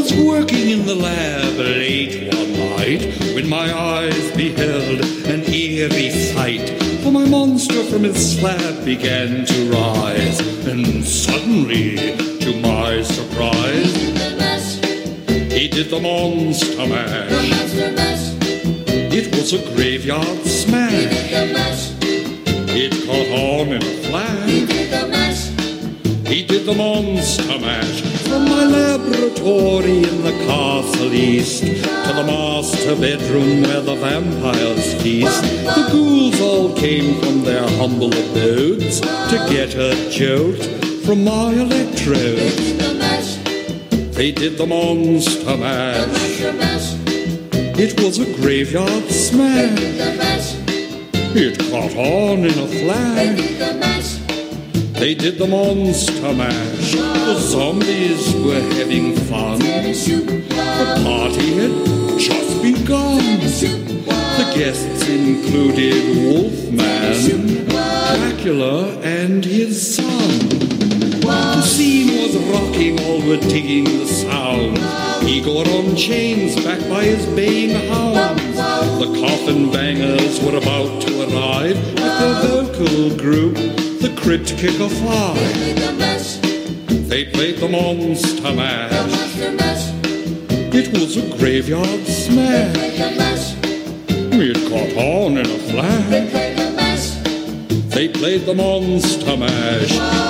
was working in the lab late one night when my eyes beheld an eerie sight. For my monster from his slab began to rise, and suddenly, to my surprise, he did the monster mash. It was a graveyard smash. It caught on in a flash. He did the monster mash. From my laboratory in the castle east to the master bedroom where the vampires feast, the ghouls all came from their humble abodes to get a jolt from my electrodes. They did the monster mash. It was a graveyard smash. It caught on in a flash. They did the monster mash. The zombies were having fun. The party had just begun. The guests included Wolfman, Dracula, and his son. The scene was rocking, all were digging the sound. Igor on chains, backed by his baying hounds. The coffin bangers were about to arrive with their vocal group, the Crypt Kicker 5. They played the monster mash. It was a graveyard smash. It caught on in a flash. They played the monster mash.